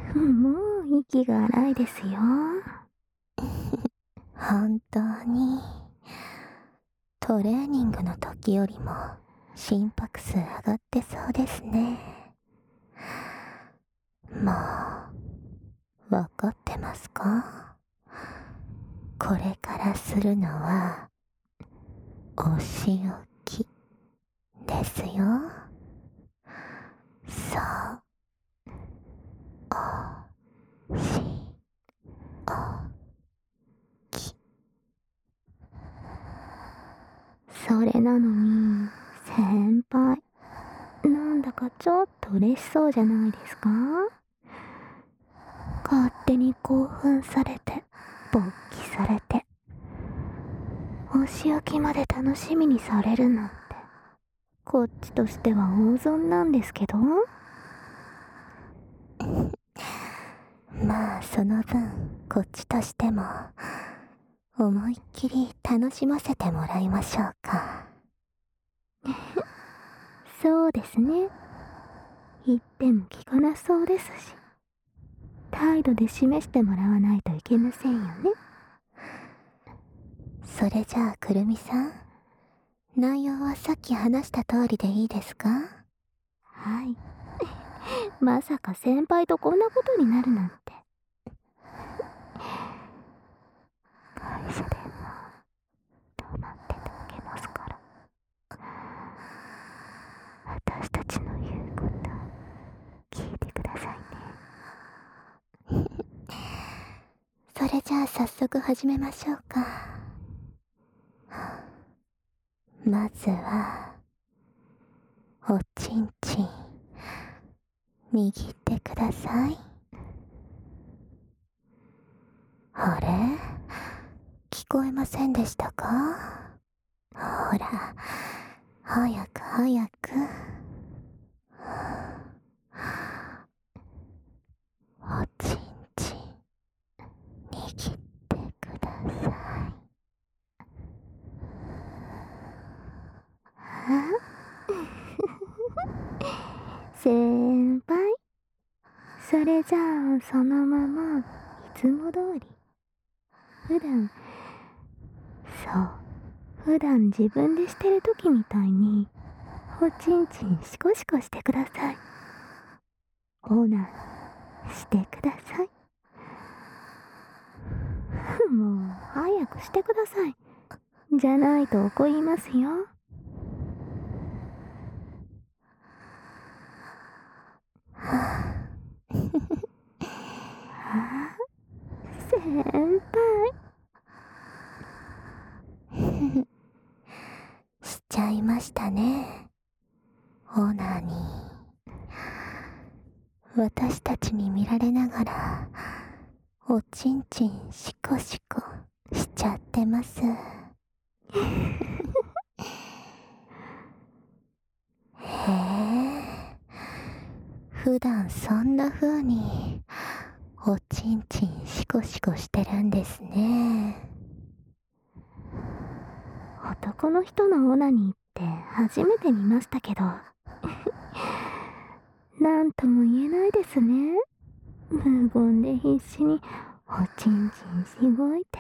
もう息が荒いですよ。 本当にトレーニングの時よりも心拍数上がってそうですね。もう分かってますか？これからするのはお仕置きですよ。そう、おしおき。 それなのに、先輩、なんだかちょっと嬉しそうじゃないですか？勝手に興奮されて、勃起されて、お仕置きまで楽しみにされるなんて、こっちとしては大損なんですけど。 まあその分こっちとしても思いっきり楽しませてもらいましょうか。 そうですね。言っても聞かなそうですし、態度で示してもらわないといけませんよね。 それじゃあくるみさん、内容はさっき話した通りでいいですか？ はい。まさか先輩とこんなことになるなんて。会社で黙っててあげますから。私たちの言うこと聞いてくださいね。 それじゃあ早速始めましょうか。まずはおちんちん握ってください。あれ、聞こえませんでしたか？ほら、早く早く。おちんちん握ってください。 先輩、それじゃあそのままいつも通り。普段自分でしてる時みたいにおちんちんシコシコしてください。オナしてください。もう早くしてください。じゃないと怒りますよ。先輩。 しちゃいましたね、オナニー。私たちに見られながらおちんちんシコシコしちゃってます。へえ、普段そんな風におちんちんシコシコしてるんですね。 男の人のオナニーって初めて見ましたけどなんとも言えないですね。無言で必死におちんちんしごいて。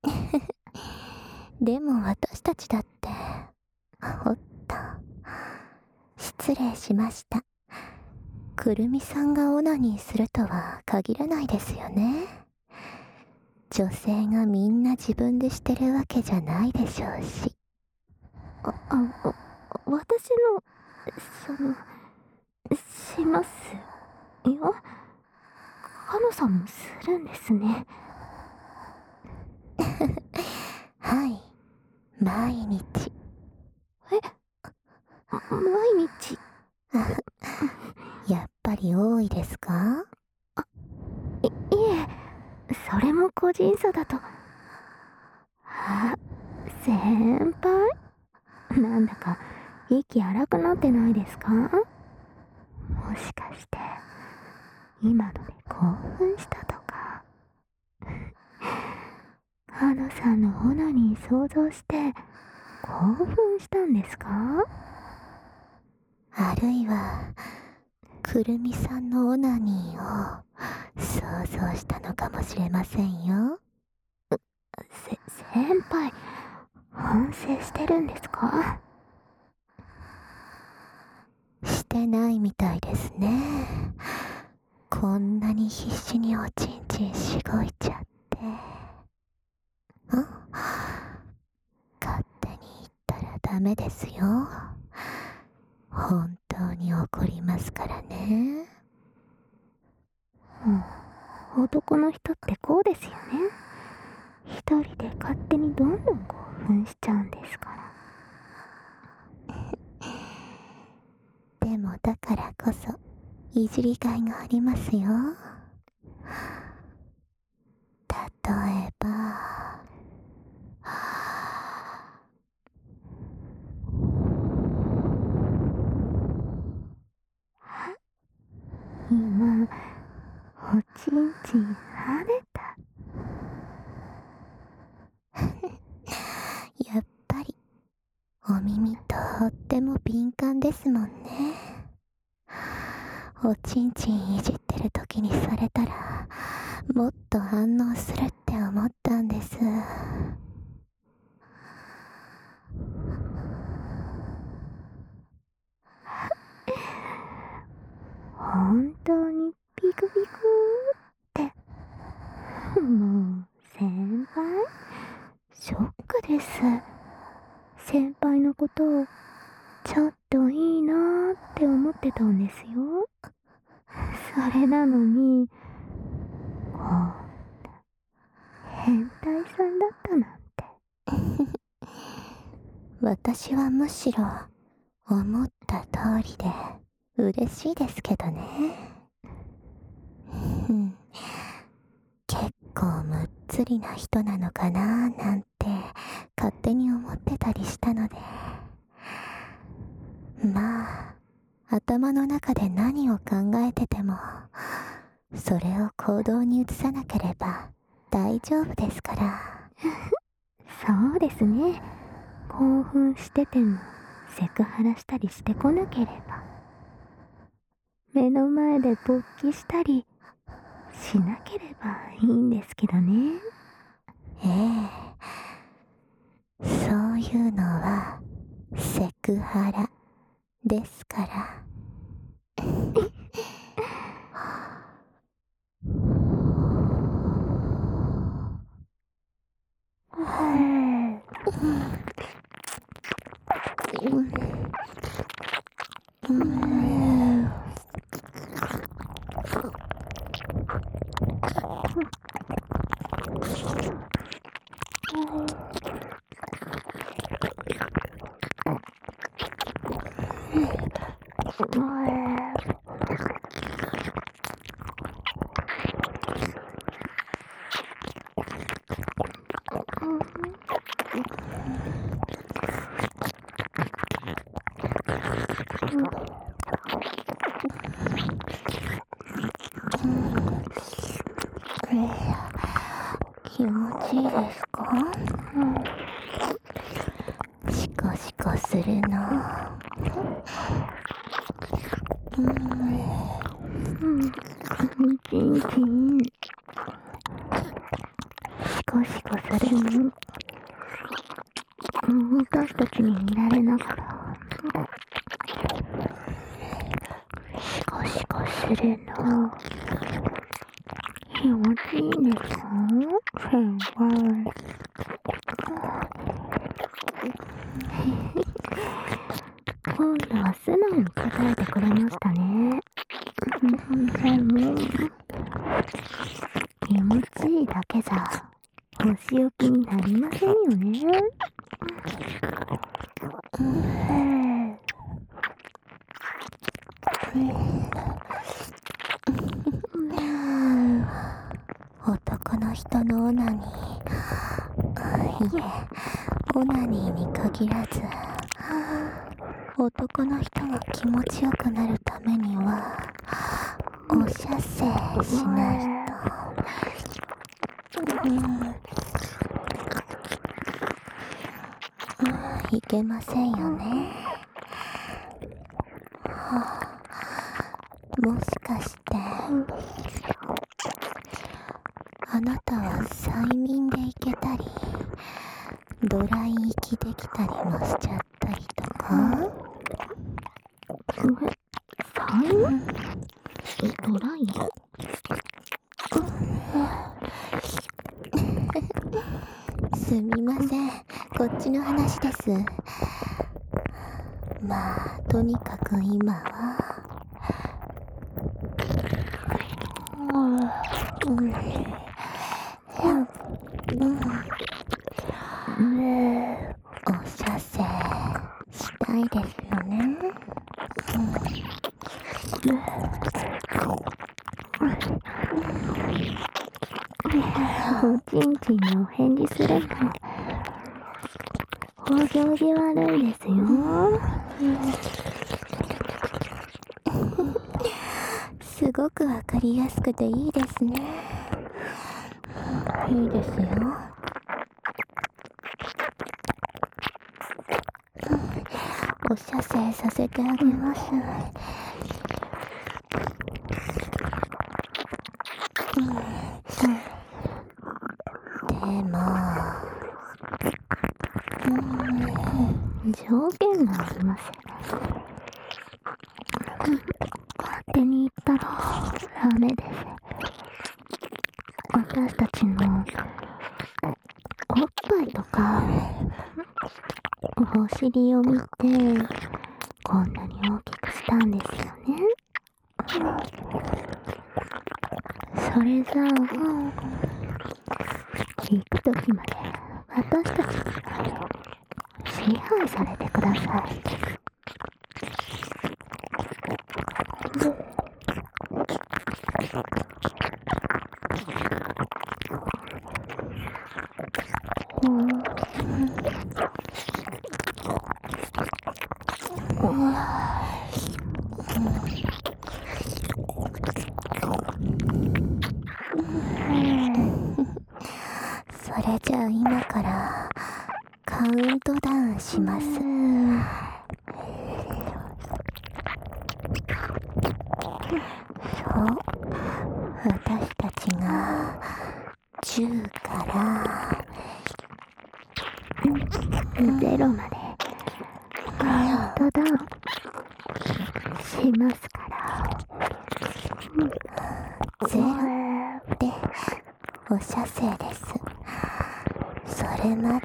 でも私たちだって、おっと、失礼しました。くるみさんがオナニーするとは限らないですよね。女性がみんな自分でしてるわけじゃないでしょうし。 私しますよ。かのさんもするんですね。 はい、毎日。 毎日。 やっぱり多いですか？ いえ、それも個人差だと。先輩、なんだか息荒くなってないですか？もしかして今ので興奮したとか。かのさんのオナニー想像して興奮したんですか？ あるいはくるみさんのオナニーを想像したのかもしれませんよ。 先輩、反省してるんですか？ してないみたいですね。こんなに必死におちんちんしごいちゃって。勝手に言ったらダメですよ。本当に怒りますからね。 男の人ってこうですよね。一人で勝手にどんどん興奮しちゃうんですから。 でもだからこそいじりがいがありますよ。例えば今、おちんちん跳ねた。 やっぱりお耳とっても敏感ですもんね。おちんちんいじってる時にされたらもっと反応するって思ったんです。 本当にピクピクって。もう先輩、ショックです。先輩のことをちょっといいなーって思ってたんですよ。それなのに、こんな変態さんだったなんて。 私はむしろ思った通りで嬉しいですけどね。結構むっつりな人なのかななんて勝手に思ってたりしたので、まあ頭の中で何を考えててもそれを行動に移さなければ大丈夫ですから。 そうですね。興奮しててもセクハラしたりしてこなければ、目の前で勃起したりしなければいいんですけどね。 そういうのはセクハラですから。気持ちいいですか？シコシコするの。 チンチンシコシコするの。私たちに見られながらシコシコするの。気持ちいいんですか、先輩。今度は素直に答えてくれましたね。でも気持ちいいだけじゃお仕置きになりませんよね。 男の人のオナニー、いえオナニーに限らず男の人が気持ちよくなるためにはお射精しないと、いけませんよね。もしかしてドライ息できたりもしちゃったりとか。 ドライすみません、こっちの話です。まあとにかく今はお射精したいですよね。 おちんちんにお返事するのお行儀悪いですよ。 すごくわかりやすくていいですね。いいですよ。お射精させてあげます。でも条件があります。勝手に言ったらダメです。私たちのおっぱいとかお尻を見てこんなに大きくしたんですよね。それじゃあ行くときまで私たち支配されてください。 それじゃあ今からカウントダウンします。そう、私たちが10から 0までカウントダウンしますから。 0でお射精です。それまで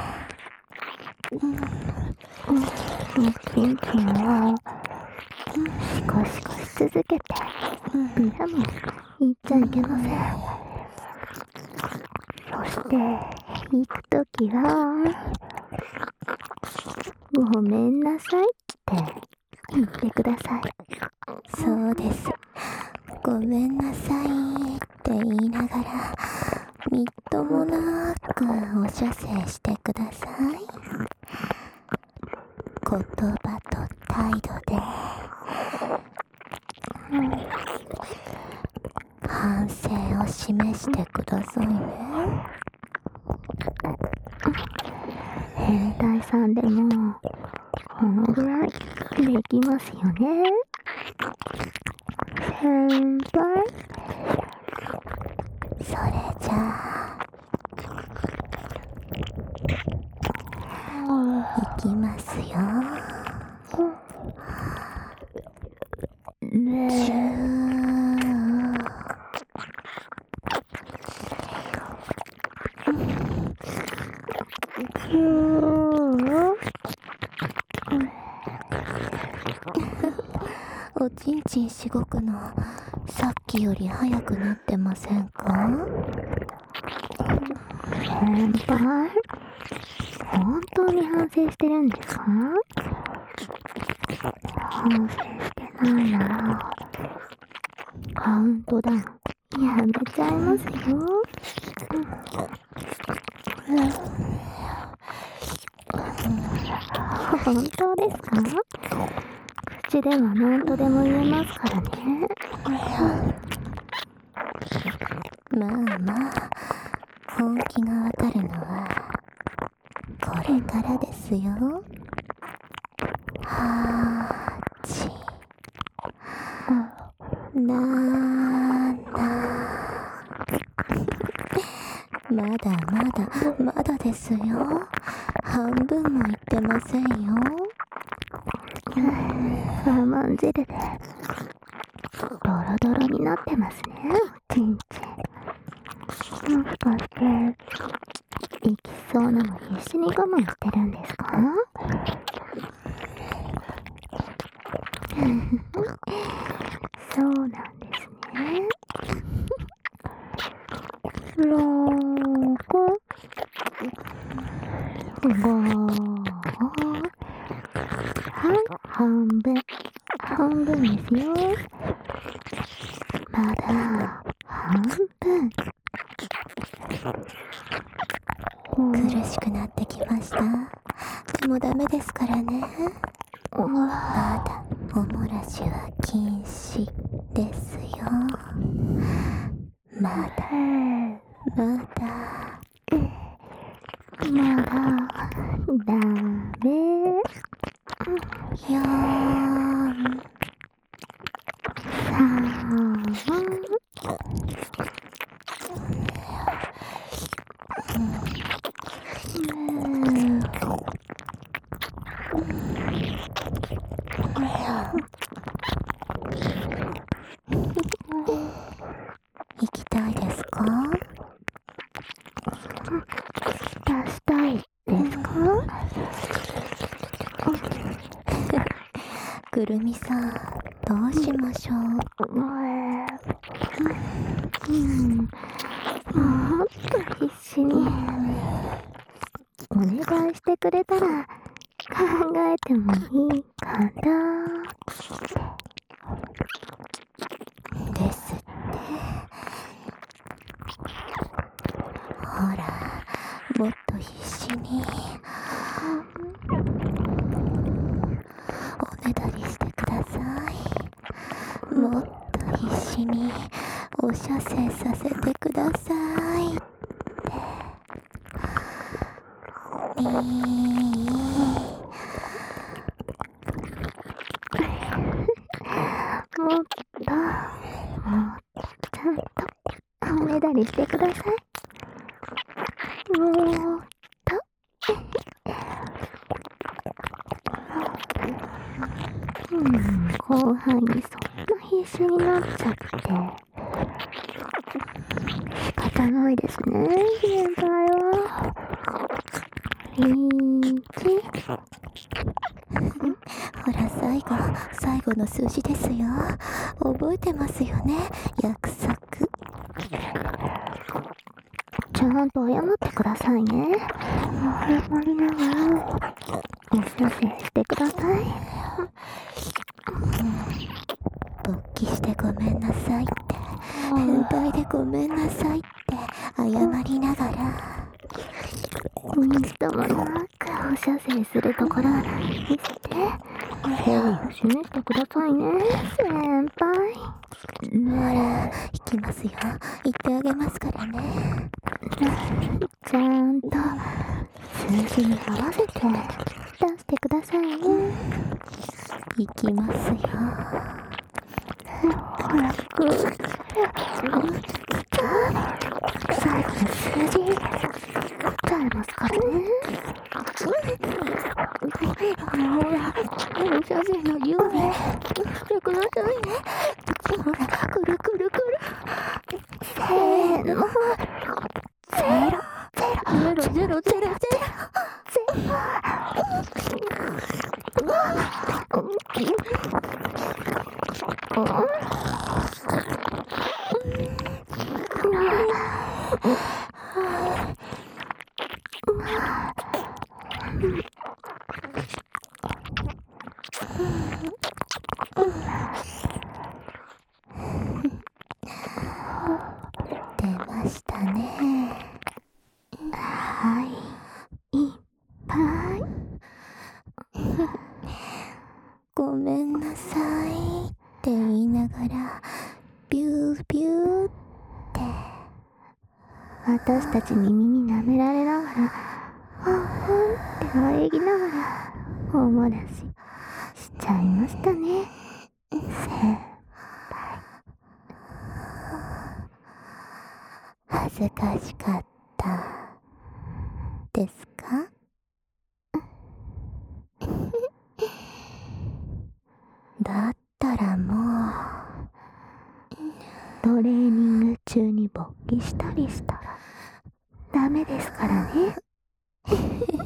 ちんちんをシコシコし続けて、でも言っちゃいけません。そして行くときはごめんなさいって言ってください。 そうです。ごめんなさいって言いながらみっともなくお射精してください。言葉と態度で反省を示してくださいね。 変態さんでもこのぐらいできますよね。先輩、 それじゃあいきますよ。おちんちんしごくのさっきより早くなってませんか？ 先輩、本当に反省してるんですか？反省してないならカウントダウンやめちゃいますよ。本当ですか？口では何とでも言えますからね。 まあまあ、本気がわかるのはこれからですよ。8、7、 まだまだまだですよ。半分もいってませんよ。 我慢汁でドロドロになってますね、おちんちん。もしかして行きそうなの必死に我慢してるんですか？そうなんですね。6、5、はい、半分ですよ。まだ半分。 苦しくなってきました。でもダメですからね。まだおもらしは禁止ですよ。まだダメ。 4、行きたいですか？ 出したいですか？ くるみさん、どうしましょう？ もっと必死にお願いしてくれたら考えてもいいかなですって。ほら、もっと必死におねだりしてください。もっと必死にお射精させてくださいって。 もっとちゃんとおねだりしてください。もっと後半にそんな必死になっちゃって仕方ないですね、先輩は。 ほら、最後の数字ですよ。覚えてますよね、約束。 ちゃんと謝ってくださいね。謝りながらお射精してください。 勃起してごめんなさいって、変態でごめんなさいって謝りながら、 みっともなくお射精するところ見せて誠意を示してくださいね、先輩。 ほら、行きますよ。言ってあげますからね。 ちゃんと数字に合わせて出してくださいね。 行きますよ。 ほら、最後の数字伝えますからね。ほら、お写真の指してくださいね。ほら、くるくるくる。せーの。ゼロ。 出ましたね。 はい、いっぱい。 ごめんなさいって言いながら、ビュービューって。 私たちに耳舐められながら、って喘ぎながら、おもらししちゃいましたね。 恥ずかしかった。 ですか？だったらもう、 トレーニング中に勃起したりしたらダメですからね。